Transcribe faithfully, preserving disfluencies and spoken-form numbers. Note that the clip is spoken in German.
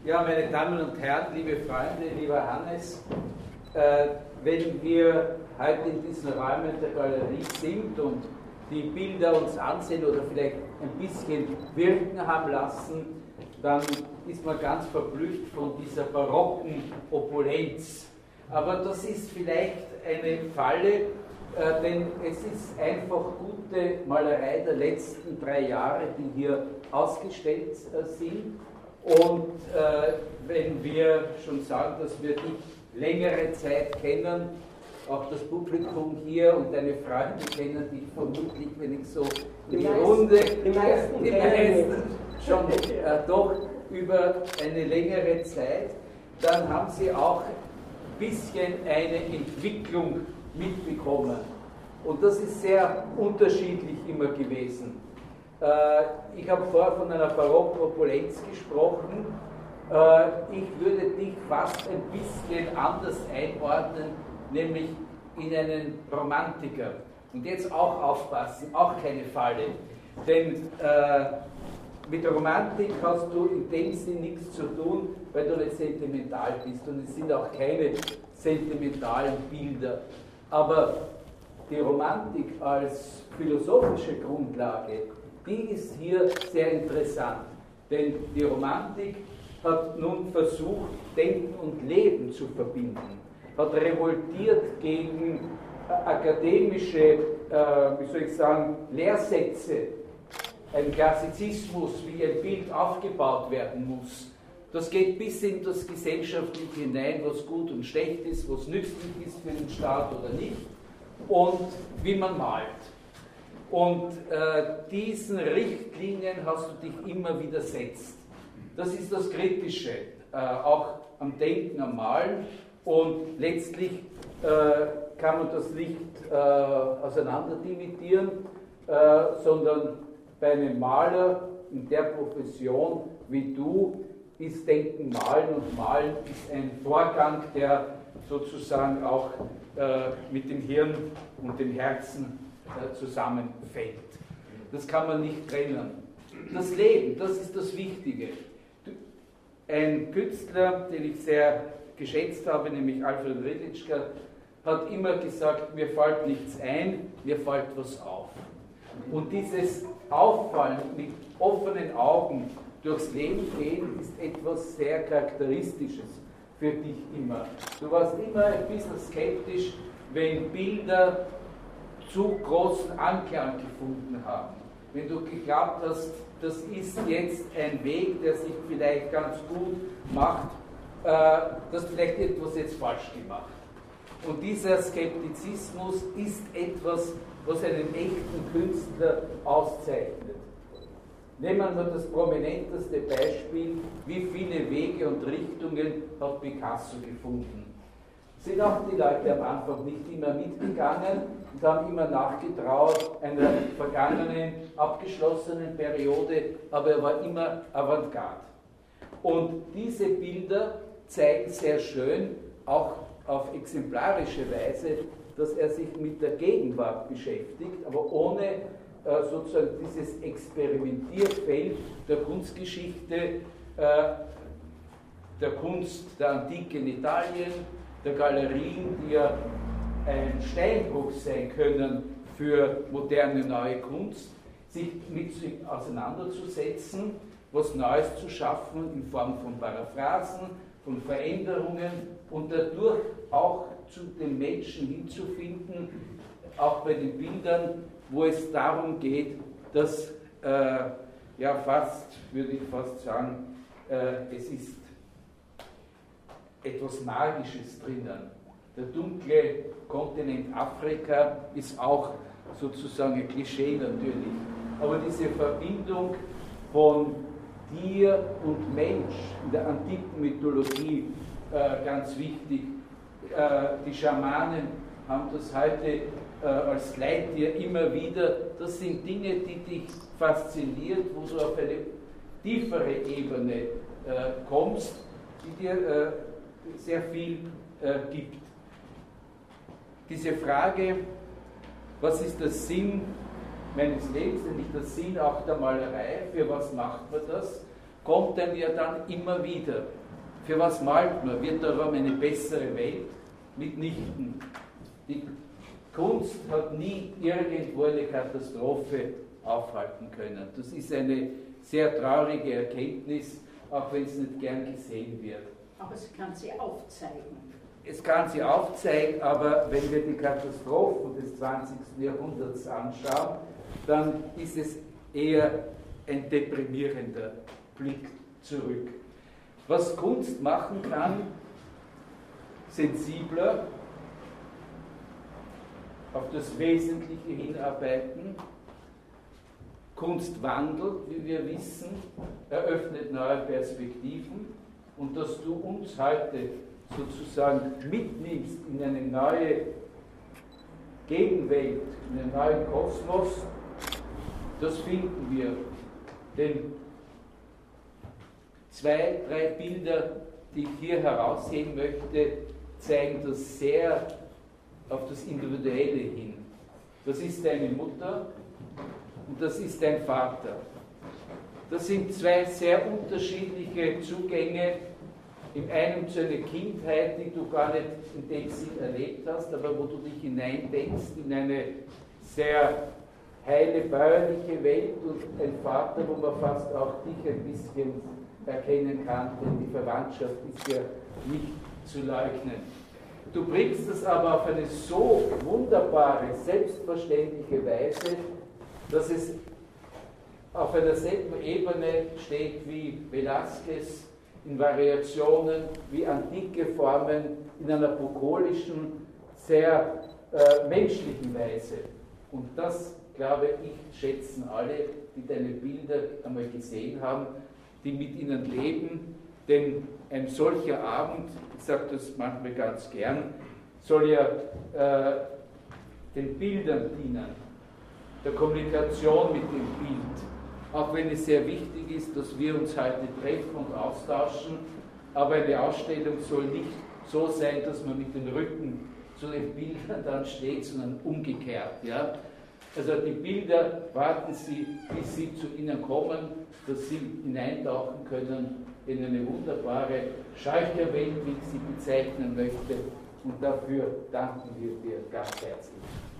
Ja, meine Damen und Herren, liebe Freunde, lieber Hannes, äh, wenn wir heute in diesen Räumen der Galerie sind und die Bilder uns ansehen oder vielleicht ein bisschen wirken haben lassen, dann ist man ganz verblüfft von dieser barocken Opulenz. Aber das ist vielleicht eine Falle, äh, denn es ist einfach gute Malerei der letzten drei Jahre, die hier ausgestellt äh, sind. Und äh, wenn wir schon sagen, dass wir dich längere Zeit kennen, auch das Publikum hier und deine Freunde kennen dich vermutlich, wenn ich so in die, die Runde, die meisten, die meisten schon äh, doch über eine längere Zeit, dann haben sie auch ein bisschen eine Entwicklung mitbekommen. Und das ist sehr unterschiedlich immer gewesen. Ich habe vorher von einer barocken Opulenz gesprochen. Ich würde dich fast ein bisschen anders einordnen, nämlich in einen Romantiker. Und jetzt auch aufpassen, auch keine Falle. Denn äh, mit Romantik hast du in dem Sinn nichts zu tun, weil du nicht sentimental bist. Und es sind auch keine sentimentalen Bilder. Aber die Romantik als philosophische Grundlage, die ist hier sehr interessant, denn die Romantik hat nun versucht, Denken und Leben zu verbinden, hat revoltiert gegen äh, akademische, äh, wie soll ich sagen, Lehrsätze, ein Klassizismus, wie ein Bild aufgebaut werden muss. Das geht bis in das Gesellschaftliche hinein, was gut und schlecht ist, was nützlich ist für den Staat oder nicht, und wie man malt. Und äh, diesen Richtlinien hast du dich immer widersetzt. Das ist das Kritische, äh, auch am Denken, am Malen. Und letztlich äh, kann man das nicht äh, auseinander dividieren, äh, sondern bei einem Maler in der Profession wie du ist Denken Malen, und Malen ist ein Vorgang, der sozusagen auch äh, mit dem Hirn und dem Herzen zusammenfällt. Das kann man nicht trennen. Das Leben, das ist das Wichtige. Ein Künstler, den ich sehr geschätzt habe, nämlich Alfred Redlitzka, hat immer gesagt, mir fällt nichts ein, mir fällt was auf. Und dieses Auffallen mit offenen Augen durchs Leben gehen, ist etwas sehr Charakteristisches für dich immer. Du warst immer ein bisschen skeptisch, wenn Bilder zu großen Anklang gefunden haben. Wenn du geglaubt hast, das ist jetzt ein Weg, der sich vielleicht ganz gut macht, äh, das vielleicht etwas jetzt falsch gemacht. Und dieser Skeptizismus ist etwas, was einen echten Künstler auszeichnet. Nehmen wir nur das prominenteste Beispiel, wie viele Wege und Richtungen hat Picasso gefunden. Sind auch die Leute am Anfang nicht immer mitgegangen und haben immer nachgetraut einer vergangenen, abgeschlossenen Periode, aber er war immer Avantgarde. Und diese Bilder zeigen sehr schön, auch auf exemplarische Weise, dass er sich mit der Gegenwart beschäftigt, aber ohne äh, sozusagen dieses Experimentierfeld der Kunstgeschichte, äh, der Kunst der Antike in Italien, der Galerien, die ja ein Steinbruch sein können für moderne neue Kunst, sich mit sich auseinanderzusetzen, was Neues zu schaffen in Form von Paraphrasen, von Veränderungen und dadurch auch zu den Menschen hinzufinden, auch bei den Bildern, wo es darum geht, dass, äh, ja fast, würde ich fast sagen, äh, es ist etwas Magisches drinnen. Der dunkle Kontinent Afrika ist auch sozusagen ein Klischee natürlich. Aber diese Verbindung von Tier und Mensch in der antiken Mythologie äh, ganz wichtig. Äh, die Schamanen haben das heute äh, als Leittier immer wieder. Das sind Dinge, die dich fasziniert, wo du auf eine tiefere Ebene äh, kommst, die dir äh, sehr viel äh, gibt. Diese Frage, was ist der Sinn meines Lebens, nämlich der Sinn auch der Malerei, für was macht man das, kommt dann ja dann immer wieder. Für was malt man? Wird darum eine bessere Welt? Mitnichten. Die Kunst hat nie irgendwo eine Katastrophe aufhalten können. Das ist eine sehr traurige Erkenntnis, auch wenn es nicht gern gesehen wird. Aber sie kann sie aufzeigen. Es kann sie aufzeigen, aber wenn wir die Katastrophen des zwanzigsten Jahrhunderts anschauen, dann ist es eher ein deprimierender Blick zurück. Was Kunst machen kann, sensibler, auf das Wesentliche hinarbeiten. Kunst wandelt, wie wir wissen, eröffnet neue Perspektiven, und dass du uns heute sozusagen mitnimmst in eine neue Gegenwelt, in einen neuen Kosmos, das finden wir. Denn zwei, drei Bilder, die ich hier herausheben möchte, zeigen das sehr auf das Individuelle hin. Das ist deine Mutter und das ist dein Vater. Das sind zwei sehr unterschiedliche Zugänge, im einen zu einer Kindheit, die du gar nicht in dem Sinn erlebt hast, aber wo du dich hineindenkst in eine sehr heile, bäuerliche Welt, und ein Vater, wo man fast auch dich ein bisschen erkennen kann, denn die Verwandtschaft ist ja nicht zu leugnen. Du bringst es aber auf eine so wunderbare, selbstverständliche Weise, dass es auf einer selben Ebene steht wie Velázquez, in Variationen wie antike Formen, in einer bukolischen, sehr äh, menschlichen Weise. Und das, glaube ich, schätzen alle, die deine Bilder einmal gesehen haben, die mit ihnen leben, denn ein solcher Abend, ich sage das manchmal ganz gern, soll ja äh, den Bildern dienen, der Kommunikation mit dem Bild. Auch wenn es sehr wichtig ist, dass wir uns heute treffen und austauschen, aber eine Ausstellung soll nicht so sein, dass man mit dem Rücken zu den Bildern dann steht, sondern umgekehrt. Ja? Also die Bilder, warten Sie, bis sie zu Ihnen kommen, dass Sie hineintauchen können in eine wunderbare Scheucherwelt, wie ich sie bezeichnen möchte. Und dafür danken wir dir ganz herzlich.